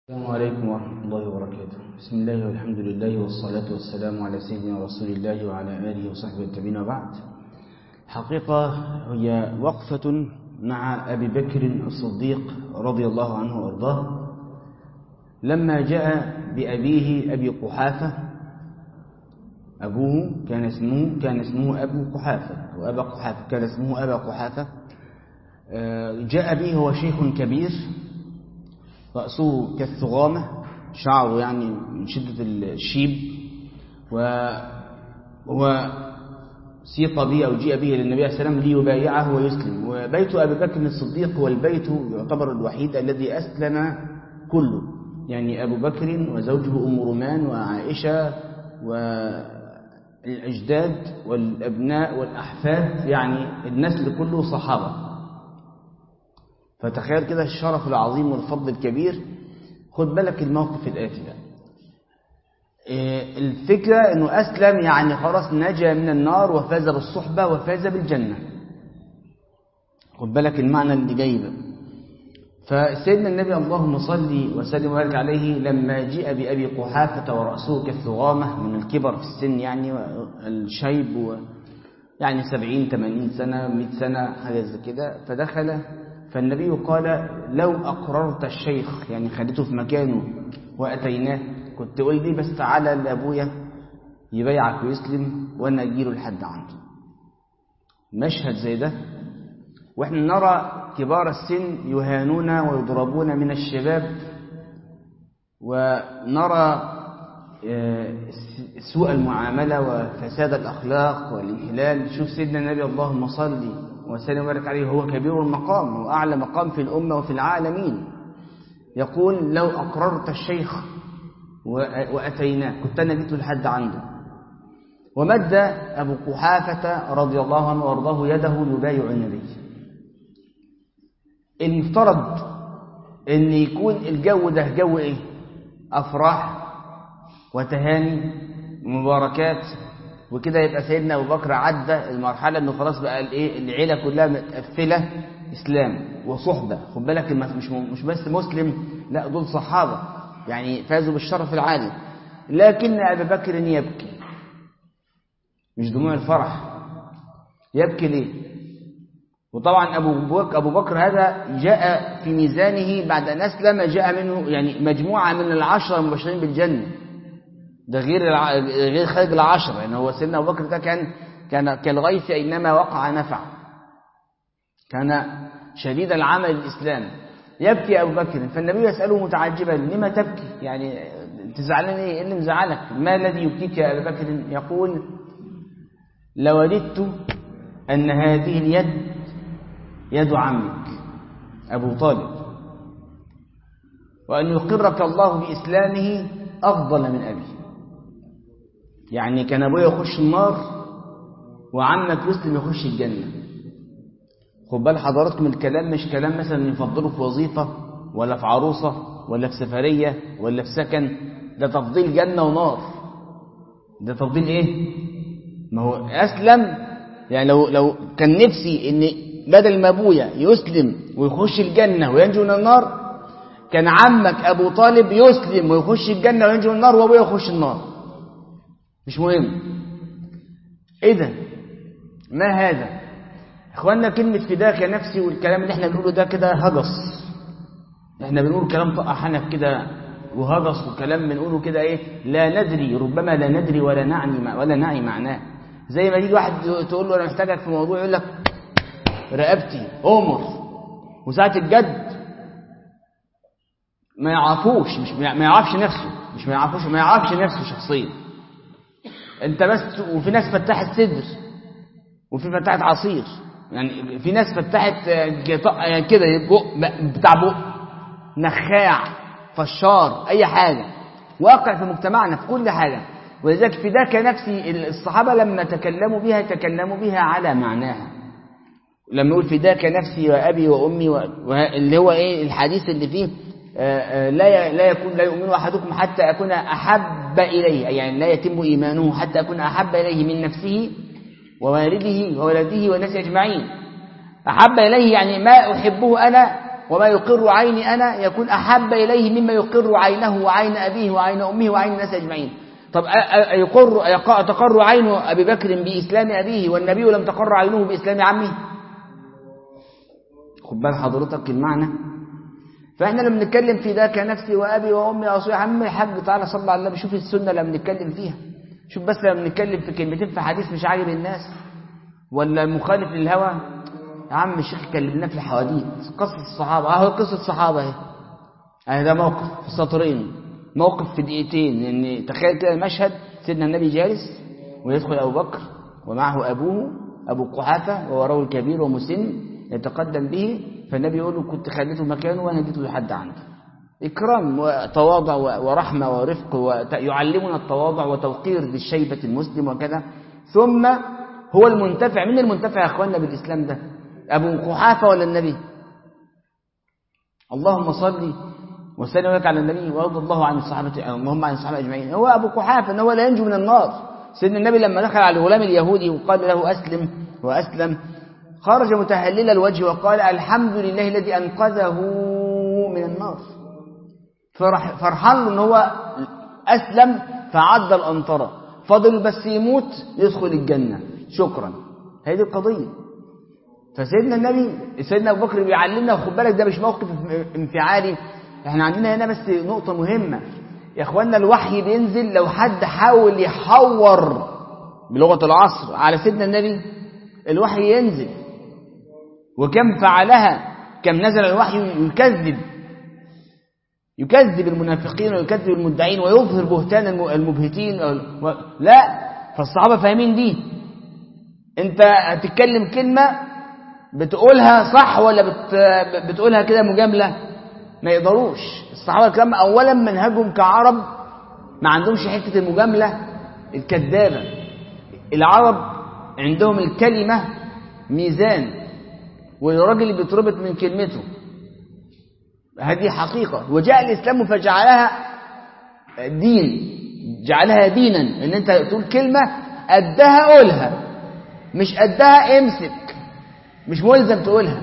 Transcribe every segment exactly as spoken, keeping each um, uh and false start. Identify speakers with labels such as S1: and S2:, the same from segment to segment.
S1: السلام عليكم ورحمة الله وبركاته. بسم الله والحمد لله والصلاة والسلام على سيدنا رسول الله وعلى آله وصحبه التابعين وبعد. حقيقة هي وقفة مع أبي بكر الصديق رضي الله عنه وأرضاه لما جاء بأبيه أبي قحافة. أبوه كان اسمه كان اسمه أبو قحافة وأبا قحافة كان اسمه أبا قحافة. جاء به هو شيخ كبير، رأسه كالثغامة، شعره يعني من شدة الشيب، وهو سيق به أو جيء به للنبي عليه السلام ليبايعه ويسلم. وبيت أبي بكر الصديق هو البيت يعتبر الوحيد الذي أسلم كله، يعني أبو بكر وزوجه أم رومان وعائشة والأجداد والأبناء والأحفاد، يعني النسل كله صحابة. فتخيل كده الشرف العظيم والفضل الكبير. خد بالك الموقف الآتي ده. الفكرة أنه أسلم يعني خلاص نجا من النار وفاز بالصحبة وفاز بالجنة. خد بالك المعنى اللي جاي ده. فسيدنا النبي اللهم صل وسلم وبارك عليه لما جاء بأبي قحافة ورأسه كالثغامة من الكبر في السن، يعني الشيب، يعني سبعين ثمانين سنة مئة سنة حاجة زي كده. فدخل فالنبي قال لو أقررت الشيخ، يعني خليته في مكانه وأتيناه، كنت تقول لي بس تعالى لأبويا يبيعك ويسلم وأنا أجيله لحد عنده. مشهد زي ده وإحنا نرى كبار السن يهانون ويضربون من الشباب، ونرى سوء المعاملة وفساد الأخلاق والانحلال. شوف سيدنا النبي اللهم صل وسلم وبارك عليه، هو كبير المقام وأعلى مقام في الأمة وفي العالمين، يقول لو أقررت الشيخ وأتيناه كنت أنا جيت لحد عنده. ومد أبو قحافة رضي الله عنه وارضاه يده يبايع النبي. المفترض أن يكون الجو ده جو إيه؟ أفراح وتهاني ومباركات وكده. يبقى سيدنا أبو بكر عدى المرحلة أنه خلاص بقى الإيه؟ العيلة كلها متقفلة إسلام وصحبة. خد بالك مش مش بس مسلم، لا دول صحابة يعني فازوا بالشرف العالي. لكن أبي بكر يبكي، مش دموع الفرح، يبكي ليه؟ وطبعا أبو بكر أبو بكر هذا جاء في ميزانه بعد أن أسلم، جاء منه يعني مجموعة من العشرة المبشرين بالجنة. ده غير الع... غير خارج العشرة، يعني هو سيدنا أبو بكر ده كان كان كالغيث أينما وقع نفع، كان شديد العمل الإسلام. يبكي أبو بكر، فالنبي يسأله متعجبا لما تبكي؟ يعني تزعلني إيه اللي مزعلك؟ ما الذي يبكيك يا أبو بكر؟ يقول لوددت أن هذه اليد يد عمك أبو طالب، وأن يقرك الله بإسلامه أفضل من أبي. يعني كان أبويا يخش النار وعمك يسلم يخش الجنة. خد بال حضراتكم الكلام مش كلام مثلا يفضله في وظيفة ولا في عروسة ولا في سفرية ولا في سكن، ده تفضيل جنة ونار. ده تفضيل إيه؟ ما هو أسلم، يعني لو لو كان نفسي إن بدل ما أبويا يسلم ويخش الجنة وينجو من النار، كان عمك أبو طالب يسلم ويخش الجنة وينجو من النار وأبويا يخش النار. مش مهم. إيه ده؟ ما هذا؟ إخواننا كلمة فداك يا نفسي والكلام اللي احنا بنقوله ده كده هجص. احنا بنقول كلام طقع حنف كده وهجص، وكلام بنقوله كده ايه؟ لا ندري، ربما لا ندري ولا نعني ولا نعي معناه. زي ما يجي واحد تقول له أنا محتاجك في موضوع، يقول لك رقبتي أمر، وساعة الجد ما يعرفوش، مش ما يعرفش نفسه، مش ما يعرفوش ما يعرفش نفسه شخصيا. انت بس. وفي ناس فتحت صدر، وفي فتحت عصير، يعني في ناس فتحت كده بق بتاع بق نخاع فشار اي حاجه، واقع في مجتمعنا في كل حاجه. ولذلك فداك نفسي الصحابه لما تكلموا بها تكلموا بها على معناها. لما يقول فداك نفسي وابي وامي اللي هو ايه الحديث اللي فيه لا لا يكون لا يؤمن احدكم حتى اكون احب اليه، يعني لا يتم ايمانه حتى اكون احب اليه من نفسه ووالده وولده والناس اجمعين. احب اليه يعني ما احبه انا وما يقر عيني أنا يكون أحب إليه مما يقر عينه وعين أبيه وعين أمه وعين الناس أجمعين. طب يقر تقر عين أبي بكر بإسلام أبيه والنبي لم تقر عينه بإسلام عمه؟ خد بال حضرتك المعنى. فإحنا لما بنتكلم في ده كنفسي وأبي وأمي وأصوي عمي الحاج تعالى صلى على النبي، شوف السنة لما بنتكلم فيها، شوف بس لما بنتكلم في كلمتين في حديث مش عاجب الناس ولا مخالف للهوى، يا عم الشيخ كلمنا في الحواديت قصة الصحابة، اهو قصة الصحابة اهي، اهي ده موقف في سطرين، موقف في دقيقتين. يعني تخيل كده المشهد، سيدنا النبي جالس ويدخل أبو بكر ومعه أبوه أبو قحافة ووراه الكبير ومسن يتقدم به، فالنبي يقول له كنت خليته مكانه وأنا اديته لحد عنده. إكرام وتواضع ورحمة ورفق، ويعلمنا التواضع وتوقير للشيبة المسلم وكذا. ثم هو المنتفع، من المنتفع يا أخواننا بالإسلام ده؟ أبو قحافة ولا النبي؟ اللهم صل وسلم وبارك على النبي ورضي الله عن الصحابة، اللهم عن الصحابة أجمعين. هو أبو قحافة إن هو لا ينجو من النار. سيدنا النبي لما دخل على الغلام اليهودي وقال له أسلم وأسلم، خرج متهلل الوجه وقال الحمد لله الذي أنقذه من النار. فرح فرحان له إن هو أسلم فعد الأنطرة، فضل بس يموت يدخل الجنة شكرا. هذه القضية. فسيدنا النبي سيدنا أبو بكر بيعلمنا، وخد بالك ده مش موقف انفعالي، احنا عندنا هنا بس نقطة مهمة يا اخوانا. الوحي بينزل، لو حد حاول يحور بلغة العصر على سيدنا النبي الوحي ينزل، وكم فعلها، كم نزل الوحي يكذب يكذب المنافقين ويكذب المدعين ويظهر بهتان المبهتين. لا، فالصحابة فاهمين دي. انت هتتكلم كلمة بتقولها صح ولا بت... بتقولها كده مجاملة؟ ما يقدروش. الصحابة الكرام أولا منهجهم كعرب ما عندهمش حتة المجاملة الكذابة. العرب عندهم الكلمة ميزان، والراجل اللي بيتربط من كلمته، هذه حقيقة. وجاء الإسلام فجعلها دين، جعلها دينا، ان انت تقول كلمة قدها قولها، مش قدها امسك، مش ملزم تقولها.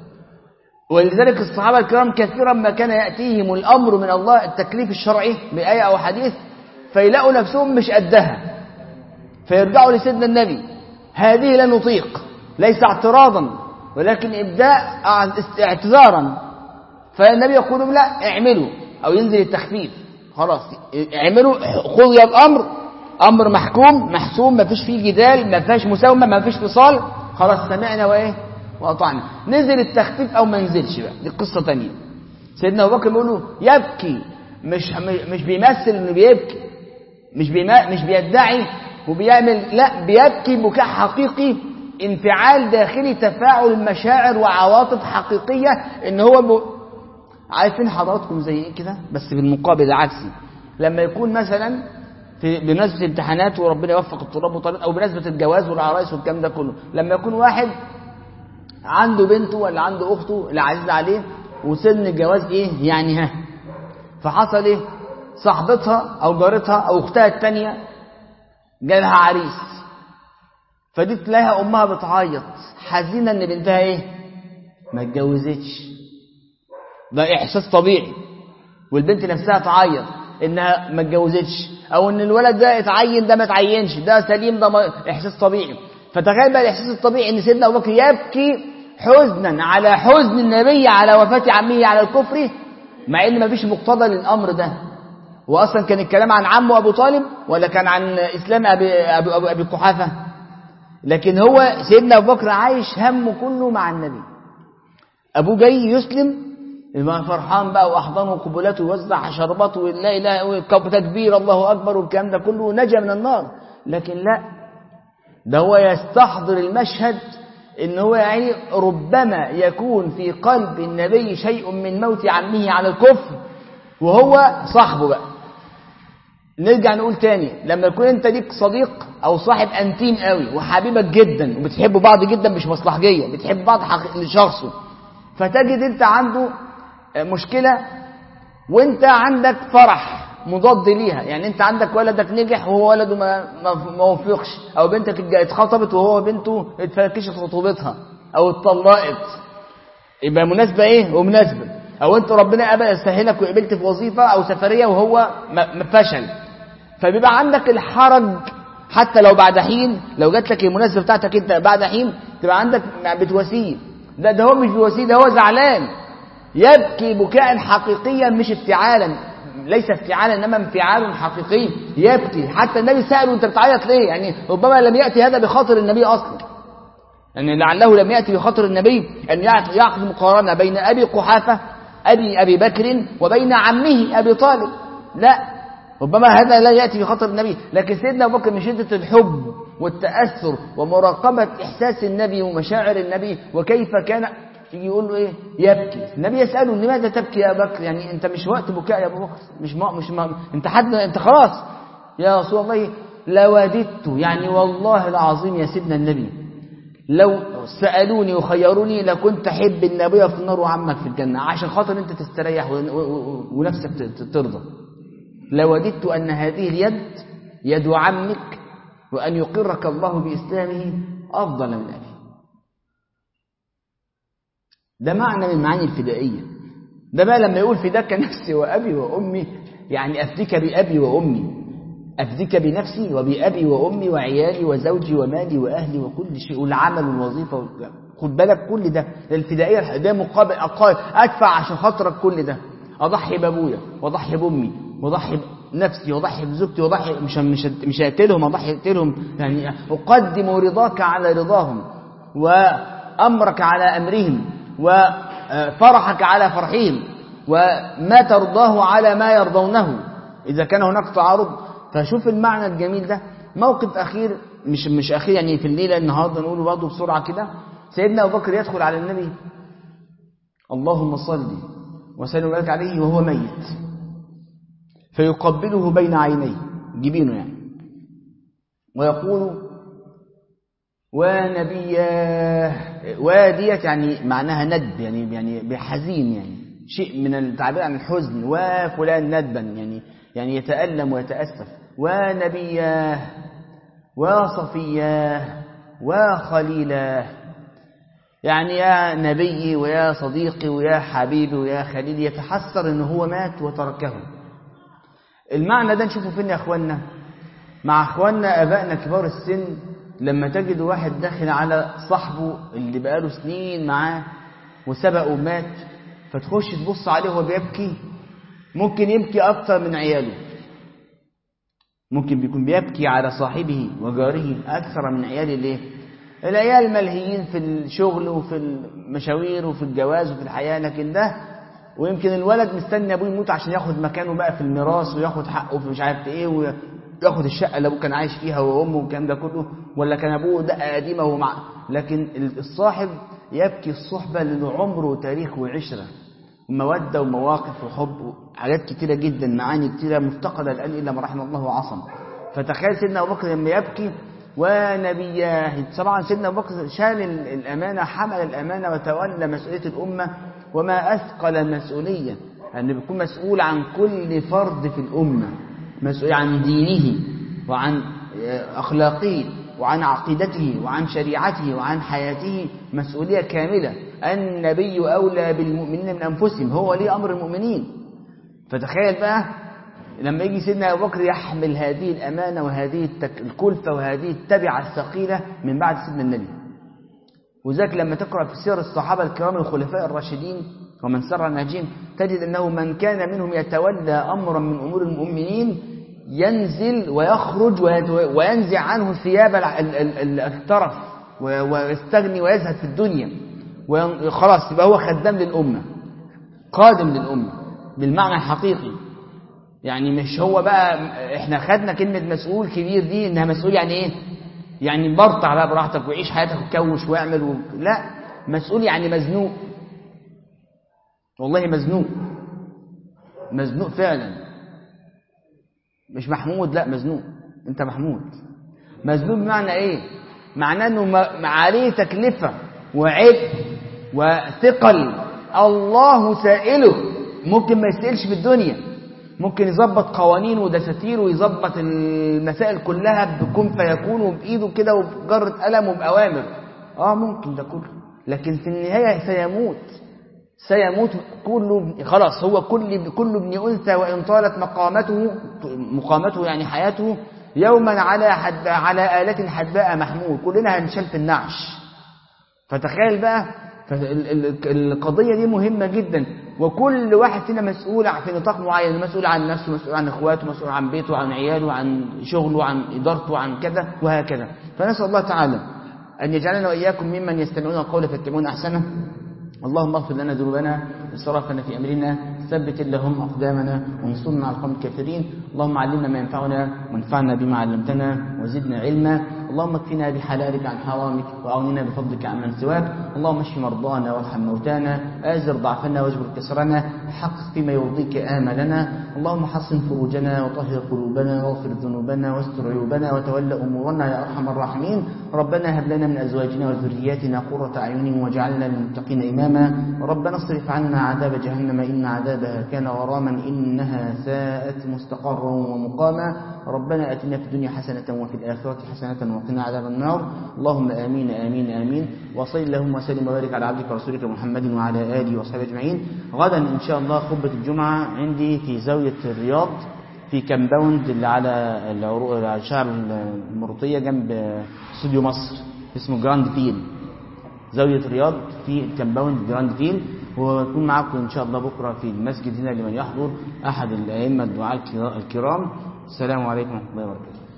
S1: ولذلك الصحابة الكرام كثيرا ما كان يأتيهم الأمر من الله، التكليف الشرعي بآية أو حديث، فيلاقوا نفسهم مش قدها، فيرجعوا لسيدنا النبي هذه لا نطيق، ليس اعتراضا ولكن إبداء اعتذارا. فالنبي يقول لهم لا اعملوا، أو ينزل التخفيف، خلاص اعملوا، خذوا الأمر أمر محكوم محسوم، ما فيش فيه جدال، ما فيش مساومة، ما فيش فصال، خلاص سمعنا وإيه وأطعنا. نزل التخفيف أو ما نزلش بقى، دي قصة تانية. سيدنا أبو بكر بيقول له يبكي، مش مش بيمثل إنه بيبكي، مش بيما مش بيدعي وبيعمل، لا بيبكي بكاء حقيقي، انفعال داخلي، تفاعل مشاعر وعواطف حقيقية. إن هو ب... عارفين حضراتكم زي إيه كده، بس بالمقابل العكسي، لما يكون مثلا في بمناسبة امتحانات وربنا يوفق الطلاب وطالبات، أو بمناسبة الجواز والعرايس والكلام ده كله، لما يكون واحد عنده بنته ولا عنده أخته اللي عزيز عليه وسن الجواز إيه يعني ها، فحصل إيه، صاحبتها أو جارتها أو أختها التانية جالها عريس، فدي تلاقيها أمها بتعيط حزينة إن بنتها إيه ما اتجوزتش. ده إحساس طبيعي. والبنت نفسها تعيط إنها ما اتجوزتش، أو إن الولد ده اتعين ده ما اتعينش، ده سليم، ده إحساس طبيعي. فتخيل بقى الإحساس الطبيعي إن سيدنا أبو بكر يبكي حزنا على حزن النبي على وفاة عمه على الكفر، مع إن ما فيش مقتضى للأمر ده. وأصلا كان الكلام عن عمه أبو طالب ولا كان عن إسلام أبي, أبي, أبي, أبي قحافة؟ لكن هو سيدنا أبو بكر عايش همه كله مع النبي. أبوه جاي يسلم فرحان بقى، وأحضانه وقبلاته ويوزع شرباته ولا إله تكبير الله أكبر والكلام ده كله، نجا من النار. لكن لا، ده هو يستحضر المشهد إن هو يعني ربما يكون في قلب النبي شيء من موت عمه على الكفر وهو صاحبه بقى. نرجع نقول تاني، لما يكون انت ليك صديق او صاحب انتيم قوي وحبيبك جدا وبتحبوا بعض جدا، مش مصلحجيه، بتحب بعض لشخصه، فتجد انت عنده مشكله وانت عندك فرح مضاد ليها. يعني انت عندك ولدك نجح وهو ولده ما ما وفقش، او بنتك اتخطبت وهو بنته اتفركشت خطوبتها او اتطلقت، يبقى مناسبة ايه ومناسبة. او انت ربنا ابى يسهلك وقبلت في وظيفة او سفرية وهو فشل، فبيبقى عندك الحرج حتى لو بعد حين، لو جات لك المناسبة بتاعتك انت بعد حين تبقى عندك بتواسيه. لا ده هو مش بيواسيه، ده هو زعلان يبكي بكاء حقيقيا مش افتعالا، ليس افتعالا انما انفعال حقيقي يبكي. حتى النبي سأله انت بتعيط ليه؟ يعني ربما لم يأتي هذا بخاطر النبي اصلا، يعني لعله لم يأتي بخاطر النبي ان يعقد مقارنة بين ابي قحافة ابي ابي بكر وبين عمه ابي طالب، لا، ربما هذا لا يأتي بخاطر النبي. لكن سيدنا ابو بكر من شدة الحب والتأثر ومراقبة احساس النبي ومشاعر النبي وكيف كان يجي يقول له ايه؟ يبكي. النبي يسأله لماذا تبكي يا بكر؟ يعني انت مش وقت بكاء يا ابو بكر، مش ما مش ما انت حد انت خلاص يا رسول الله. لوددت، يعني والله العظيم يا سيدنا النبي لو سألوني وخيروني لكنت احب ان ابويا في النار وعمك في الجنة عشان خاطر انت تستريح ونفسك ترضى. لوددت ان هذه اليد يد عمك وان يقرك الله بإسلامه افضل من ابي. ده معنى من معاني الفدائية. ده بقى لما يقول فداك نفسي وأبي وأمي، يعني أفديك بأبي وأمي، أفديك بنفسي وبأبي وأمي وعيالي وزوجي ومالي وأهلي وكل شيء والعمل والوظيفة. خد بالك كل ده الفدائية، ده مقابل أقال أدفع عشان خاطرك كل ده، أضحي بأبويا وأضحي بأمي وأضحي بنفسي وأضحي بزوجتي وأضحي مش مش مش هقتلهم، أضحي أقتلهم، يعني أقدم رضاك على رضاهم وأمرك على أمرهم وفرحك على فرحهم وما ترضاه على ما يرضونه إذا كان هناك تعارض. فشوف المعنى الجميل ده. موقف أخير مش مش أخير يعني في الليلة النهاردة نقوله برضه بسرعة كده. سيدنا أبو بكر يدخل على النبي اللهم صل وسلم وبارك عليه وهو ميت، فيقبله بين عينيه جبينه يعني، ويقول ونبياه. وادية يعني معناها ندب، يعني يعني بحزين، يعني شيء من التعبير عن الحزن. وفلان ندبا يعني يعني يتألم ويتأسف. ونبياه وصفياه وخليلاه، يعني يا نبي ويا صديقي ويا حبيبي ويا خليلي، يتحسر انه هو مات وتركه. المعنى ده نشوفه فين يا اخواننا؟ مع اخواننا ابائنا كبار السن، لما تجد واحد داخل على صاحبه اللي بقاله سنين معاه وسبقه ومات، فتخش تبص عليه وهو بيبكي، ممكن يبكي اكتر من عياله، ممكن بيكون بيبكي على صاحبه وجاره اكثر من عياله. ليه؟ العيال ملهيين في الشغل وفي المشاوير وفي الجواز وفي الحياة، لكن ده ويمكن الولد مستني ابوه يموت عشان ياخد مكانه بقى في الميراث وياخد حقه في مش عارف ايه، وياخد الشقه اللي ابوه كان عايش فيها وامه والكلام ده كله، ولا كان ابوه دقه قديمه ومع. لكن الصاحب يبكي الصحبه اللي عمره وتاريخ وعشره وموده ومواقف وحب وحاجات كتيره جدا، معاني كتيره مفتقده الان الا ما رحم الله وعصم. فتخيل سيدنا ابو بكر لما يبكي ونبياه. طبعا سيدنا ابو بكر شال الامانه، حمل الامانه وتولى مسؤوليه الامه، وما اثقل المسؤوليه ان بيكون مسؤول عن كل فرد في الامه، مسؤول عن دينه وعن اخلاقه وعن عقيدته وعن شريعته وعن حياته، مسؤوليه كامله. النبي اولى بالمؤمنين من انفسهم، هو ولي امر المؤمنين. فتخيل بقى لما يجي سيدنا أبو بكر يحمل هذه الأمانة وهذه الكلفة وهذه التبعة الثقيلة من بعد سيدنا النبي. وذلك لما تقرأ في سير الصحابة الكرام الخلفاء الراشدين ومن سر الناجين، تجد أنه من كان منهم يتولى أمرا من أمور المؤمنين ينزل ويخرج وينزع عنه ثياب الترف ويستغني ويزهد في الدنيا، وخلاص يبقى هو خدام للأمة، قادم للأمة بالمعنى الحقيقي. يعني مش هو بقى احنا خدنا كلمة مسؤول كبير دي انها مسؤول يعني ايه؟ يعني برطع بقى براحتك وعيش حياتك وكوش واعمل و... لا، مسؤول يعني مزنوق، والله مزنوق، مزنوق فعلا، مش محمود، لا مزنوق، انت محمود. مزنوق بمعنى ايه؟ معناه انه عليه تكلفة وعبء وثقل، الله سائله، ممكن ما يسألش في الدنيا، ممكن يظبط قوانين ودساتير ويظبط المسائل كلها بكون فيكون وبإيده كده وبجرة قلم وبأوامر، اه ممكن ده كله، لكن في النهاية سيموت سيموت كل خلاص هو كل كل ابن أنثى وإن طالت مقامته مقامته يعني حياته يوما على حد على آلة حدباء محمول، كلنا هنشل في النعش. فتخيل بقى، القضية دي مهمة جدا، وكل واحد فينا مسؤول في نطاق معين، مسؤول عن نفسه، مسؤول عن اخواته، مسؤول عن بيته، عن عياله، عن شغله، عن إدارته، عن كذا وهكذا. فنسأل الله تعالى أن يجعلنا وإياكم ممن يستمعون القول فيتبعون أحسنه. اللهم اغفر لنا ذنوبنا وإسرافنا في أمرنا، ثبت اللهم أقدامنا وانصرنا على القوم الكافرين. اللهم علمنا ما ينفعنا وانفعنا بما علمتنا وزدنا علما. اللهم اكفنا بحلالك عن حرامك وأغننا بفضلك عن من سواك. اللهم اشف مرضانا وارحم موتانا، آزر ضعفنا واجبر كسرنا، حقق فيما يرضيك آملنا. اللهم حصن فروجنا وطهر قلوبنا واغفر ذنوبنا واستر عيوبنا وتول أمورنا يا أرحم الراحمين. ربنا هب لنا من أزواجنا وذرياتنا قرة أعين واجعلنا للمتقين إماما. ربنا اصرف عنا عذاب جهنم إن عذابها كان غراما إنها ساءت مستقرا ومقاما. ربنا آتنا في الدنيا حسنة وفي الآخرة حسنة وقنا عذاب النار. اللهم آمين آمين آمين. وصل اللهم وسلم وبارك على عبدك ورسولك محمد وعلى آله وصحبه أجمعين. غدا إن شاء الله خطبة الجمعة عندي في زاوية الرياض في كامباوند اللي على الشارع المرطية جنب استوديو مصر، اسمه جراند فيل، زاوية الرياض في كامباوند جراند فيل. ويكون معكم إن شاء الله بكرة في المسجد هنا لمن يحضر أحد الأئمة الدعاء الكرام. السلام عليكم ورحمة الله وبركاته.